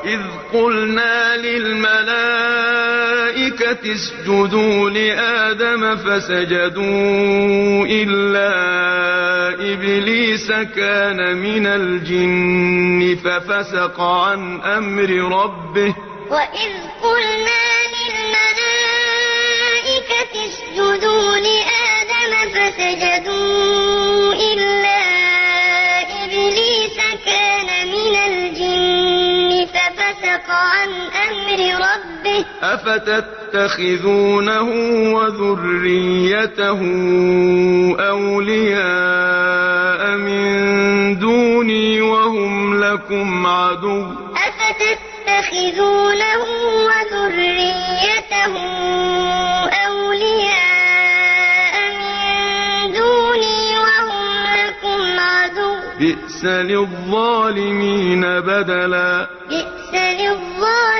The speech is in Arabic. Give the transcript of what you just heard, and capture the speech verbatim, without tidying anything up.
وإذ قلنا للملائكة اسجدوا لآدم فسجدوا إلا إبليس كان من الجن ففسق عن أمر ربه وإذ قلنا للملائكة اسجدوا لآدم فسجدوا إلا إبليس كان من الجن ففسق عن أمر ربه أفتتخذونه وذريته أولياء من دوني وهم لكم عدو أفتتخذونه وذريته أولياء من دوني وهم لكم عدو بئس للظالمين بدلا بئس للظالمين